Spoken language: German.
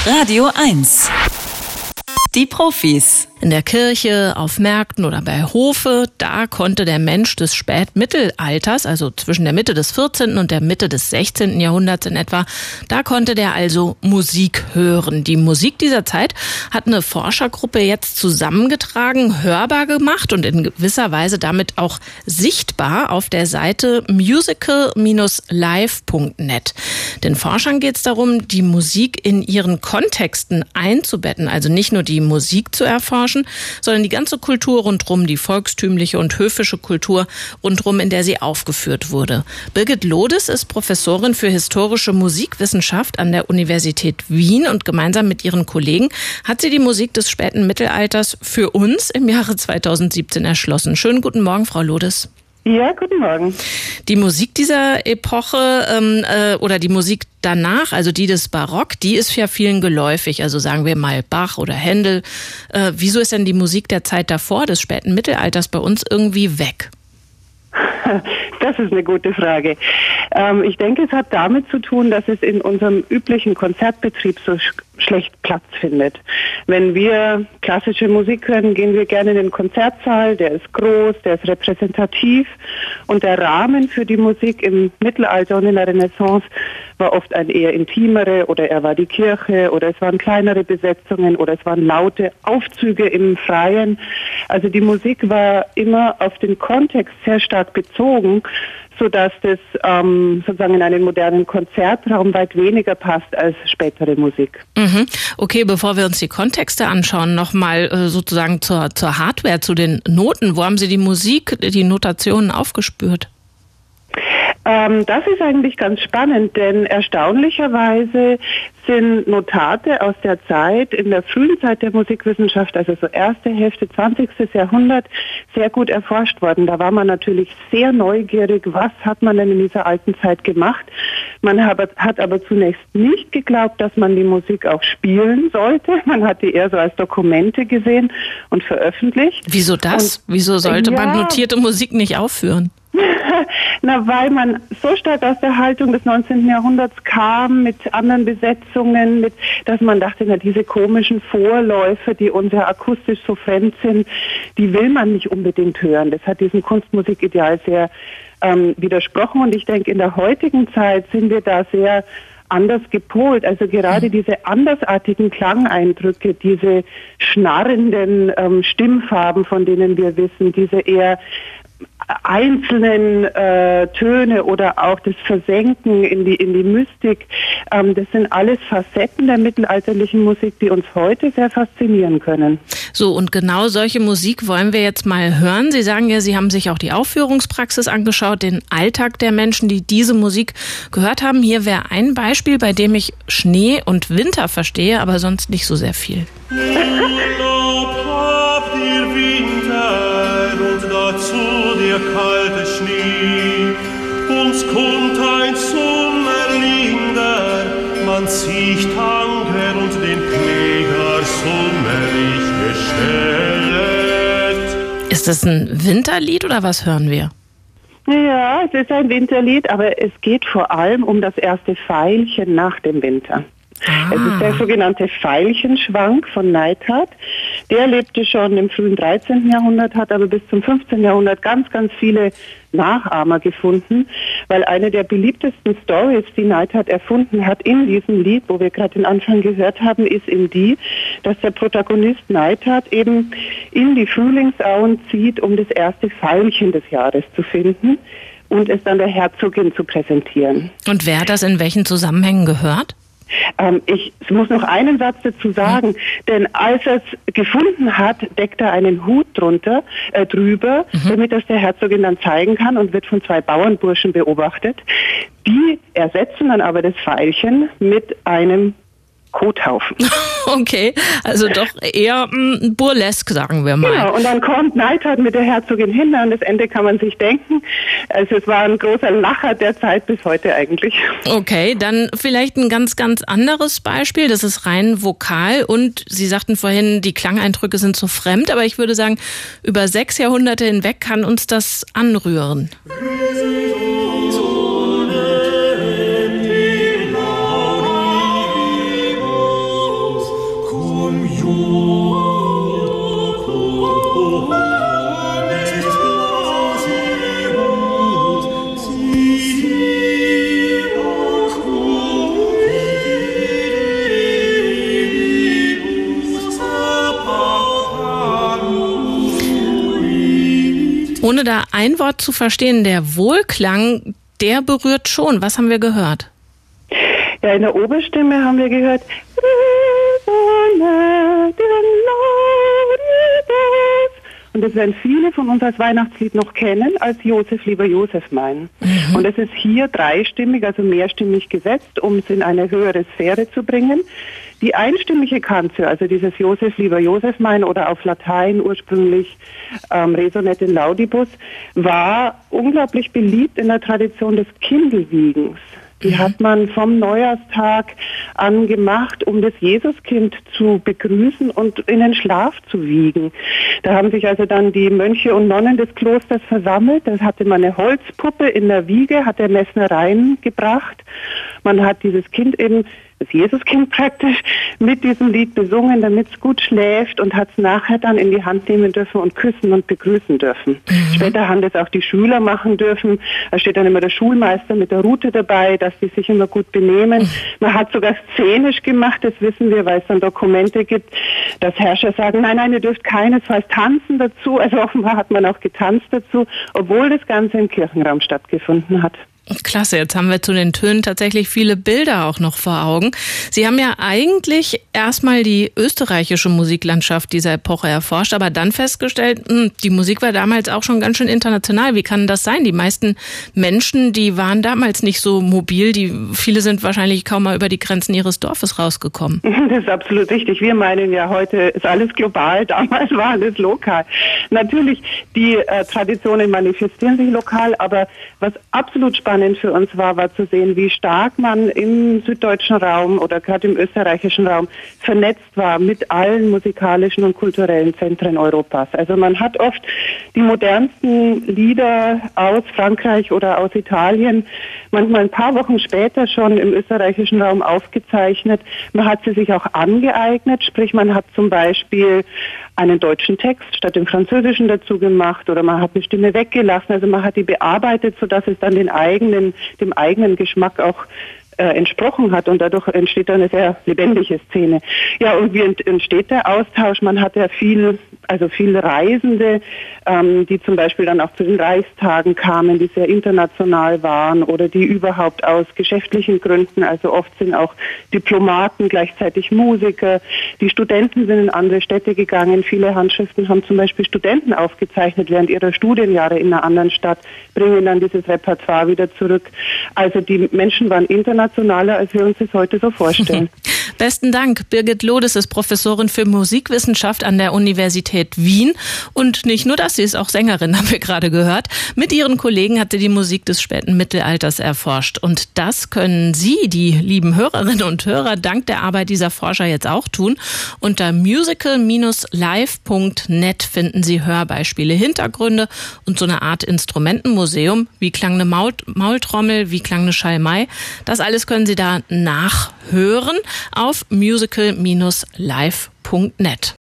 Radio 1. Die Profis. In der Kirche, auf Märkten oder bei Hofe, da konnte der Mensch des Spätmittelalters, also zwischen der Mitte des 14. und der Mitte des 16. Jahrhunderts in etwa, da konnte der also Musik hören. Die Musik dieser Zeit hat eine Forschergruppe jetzt zusammengetragen, hörbar gemacht und in gewisser Weise damit auch sichtbar auf der Seite musical-live.net. Den Forschern geht es darum, die Musik in ihren Kontexten einzubetten, also nicht nur die Musik zu erforschen, sondern die ganze Kultur rundherum, die volkstümliche und höfische Kultur rundherum, in der sie aufgeführt wurde. Birgit Lodes ist Professorin für historische Musikwissenschaft an der Universität Wien und gemeinsam mit ihren Kollegen hat sie die Musik des späten Mittelalters für uns im Jahre 2017 erschlossen. Schönen guten Morgen, Frau Lodes. Ja, guten Morgen. Die Musik dieser Epoche oder die Musik danach, also die des Barock, die ist ja vielen geläufig. Also sagen wir mal Bach oder Händel. Wieso ist denn die Musik der Zeit davor, des späten Mittelalters, bei uns irgendwie weg? Das ist eine gute Frage. Ich denke, es hat damit zu tun, dass es in unserem üblichen Konzertbetrieb so schlecht Platz findet. Wenn wir klassische Musik hören, gehen wir gerne in den Konzertsaal. Der ist groß, der ist repräsentativ und der Rahmen für die Musik im Mittelalter und in der Renaissance war oft ein eher intimere oder er war die Kirche oder es waren kleinere Besetzungen oder es waren laute Aufzüge im Freien. Also die Musik war immer auf den Kontext sehr stark bezogen, sodass das sozusagen in einen modernen Konzertraum weit weniger passt als spätere Musik. Mhm. Okay, bevor wir uns die Kontexte anschauen, nochmal sozusagen zur Hardware, zu den Noten. Wo haben Sie die Musik, die Notationen aufgespürt? Das ist eigentlich ganz spannend, denn erstaunlicherweise sind Notate aus der Zeit, in der frühen Zeit der Musikwissenschaft, also so erste Hälfte 20. Jahrhundert, sehr gut erforscht worden. Da war man natürlich sehr neugierig, was hat man denn in dieser alten Zeit gemacht. Man hat aber zunächst nicht geglaubt, dass man die Musik auch spielen sollte. Man hat die eher so als Dokumente gesehen und veröffentlicht. Wieso das? Wieso sollte man notierte Musik nicht aufführen? Na, weil man so stark aus der Haltung des 19. Jahrhunderts kam, mit anderen Besetzungen, dass man dachte, na, diese komischen Vorläufe, die uns ja akustisch so fremd sind, die will man nicht unbedingt hören. Das hat diesem Kunstmusikideal sehr widersprochen und ich denke, in der heutigen Zeit sind wir da sehr anders gepolt. Also gerade diese andersartigen Klangeindrücke, diese schnarrenden Stimmfarben, von denen wir wissen, diese eher einzelnen Töne oder auch das Versenken in die Mystik, das sind alles Facetten der mittelalterlichen Musik, die uns heute sehr faszinieren können. So, und genau solche Musik wollen wir jetzt mal hören. Sie sagen ja, Sie haben sich auch die Aufführungspraxis angeschaut, den Alltag der Menschen, die diese Musik gehört haben. Hier wäre ein Beispiel, bei dem ich Schnee und Winter verstehe, aber sonst nicht so sehr viel. Der kalte Schnee, uns kommt ein Sommerlinder, man zieht Anker und den Kläger sommerlich gestellt. Ist das ein Winterlied oder was hören wir? Ja, es ist ein Winterlied, aber es geht vor allem um das erste Veilchen nach dem Winter. Es ist der sogenannte Veilchenschwank von Neidhardt. Der lebte schon im frühen 13. Jahrhundert, hat aber bis zum 15. Jahrhundert ganz, ganz viele Nachahmer gefunden, weil eine der beliebtesten Stories, die Neidhardt erfunden hat in diesem Lied, wo wir gerade den Anfang gehört haben, ist eben die, dass der Protagonist Neidhardt eben in die Frühlingsauen zieht, um das erste Veilchen des Jahres zu finden und es dann der Herzogin zu präsentieren. Und wer hat das in welchen Zusammenhängen gehört? Ich muss noch einen Satz dazu sagen, denn als er es gefunden hat, deckt er einen Hut drüber, damit er es der Herzogin dann zeigen kann und wird von 2 Bauernburschen beobachtet. Die ersetzen dann aber das Veilchen mit einem Kothaufen. Okay, also doch eher burlesk, sagen wir mal. Genau, und dann kommt Neidhardt mit der Herzogin hin, und das Ende kann man sich denken. Also es war ein großer Lacher der Zeit bis heute eigentlich. Okay, dann vielleicht ein ganz, ganz anderes Beispiel. Das ist rein vokal und Sie sagten vorhin, die Klangeindrücke sind so fremd, aber ich würde sagen, über 6 Jahrhunderte hinweg kann uns das anrühren. Ohne da ein Wort zu verstehen, der Wohlklang, der berührt schon. Was haben wir gehört? Ja, in der Oberstimme haben wir gehört, und das werden viele von uns als Weihnachtslied noch kennen, als Josef, lieber Josef meinen. Und es ist hier dreistimmig, also mehrstimmig gesetzt, um es in eine höhere Sphäre zu bringen. Die einstimmige Kanzio, also dieses Josef, lieber Josef mein, oder auf Latein ursprünglich Resonet in Laudibus, war unglaublich beliebt in der Tradition des Kindelwiegens. Die hat man vom Neujahrstag an gemacht, um das Jesuskind zu begrüßen und in den Schlaf zu wiegen. Da haben sich also dann die Mönche und Nonnen des Klosters versammelt. Da hatte man eine Holzpuppe in der Wiege, hat der Messner reingebracht. Man hat dieses Kind eben, das Jesuskind praktisch, mit diesem Lied besungen, damit es gut schläft, und hat es nachher dann in die Hand nehmen dürfen und küssen und begrüßen dürfen. Später haben das auch die Schüler machen dürfen. Da steht dann immer der Schulmeister mit der Rute dabei, dass die sich immer gut benehmen. Man hat sogar szenisch gemacht, das wissen wir, weil es dann Dokumente gibt, dass Herrscher sagen, nein, ihr dürft keinesfalls tanzen dazu. Also offenbar hat man auch getanzt dazu, obwohl das Ganze im Kirchenraum stattgefunden hat. Klasse, jetzt haben wir zu den Tönen tatsächlich viele Bilder auch noch vor Augen. Sie haben ja eigentlich erstmal die österreichische Musiklandschaft dieser Epoche erforscht, aber dann festgestellt, die Musik war damals auch schon ganz schön international. Wie kann das sein? Die meisten Menschen, die waren damals nicht so mobil, viele sind wahrscheinlich kaum mal über die Grenzen ihres Dorfes rausgekommen. Das ist absolut richtig. Wir meinen ja, heute ist alles global, damals war alles lokal. Natürlich, die Traditionen manifestieren sich lokal, aber was absolut spannend für uns war zu sehen, wie stark man im süddeutschen Raum oder gerade im österreichischen Raum vernetzt war mit allen musikalischen und kulturellen Zentren Europas. Also man hat oft die modernsten Lieder aus Frankreich oder aus Italien manchmal ein paar Wochen später schon im österreichischen Raum aufgezeichnet. Man hat sie sich auch angeeignet, sprich man hat zum Beispiel einen deutschen Text statt dem französischen dazu gemacht, oder man hat eine Stimme weggelassen. Also man hat die bearbeitet, sodass es dann dem eigenen Geschmack auch entsprochen hat, und dadurch entsteht eine sehr lebendige Szene. Ja, und wie entsteht der Austausch? Man hat ja viele Reisende, die zum Beispiel dann auch zu den Reichstagen kamen, die sehr international waren oder die überhaupt aus geschäftlichen Gründen, also oft sind auch Diplomaten gleichzeitig Musiker. Die Studenten sind in andere Städte gegangen. Viele Handschriften haben zum Beispiel Studenten aufgezeichnet während ihrer Studienjahre in einer anderen Stadt, bringen dann dieses Repertoire wieder zurück. Also die Menschen waren internationaler, als wir uns das heute so vorstellen. Besten Dank. Birgit Lodes ist Professorin für Musikwissenschaft an der Universität Wien. Und nicht nur das, sie ist auch Sängerin, haben wir gerade gehört. Mit ihren Kollegen hat sie die Musik des späten Mittelalters erforscht. Und das können Sie, die lieben Hörerinnen und Hörer, dank der Arbeit dieser Forscher jetzt auch tun. Unter musical-live.net finden Sie Hörbeispiele, Hintergründe und so eine Art Instrumentenmuseum. Wie klang eine Maultrommel, wie klang eine Schalmei. Das alles können Sie da nachhören auf musical-live.net.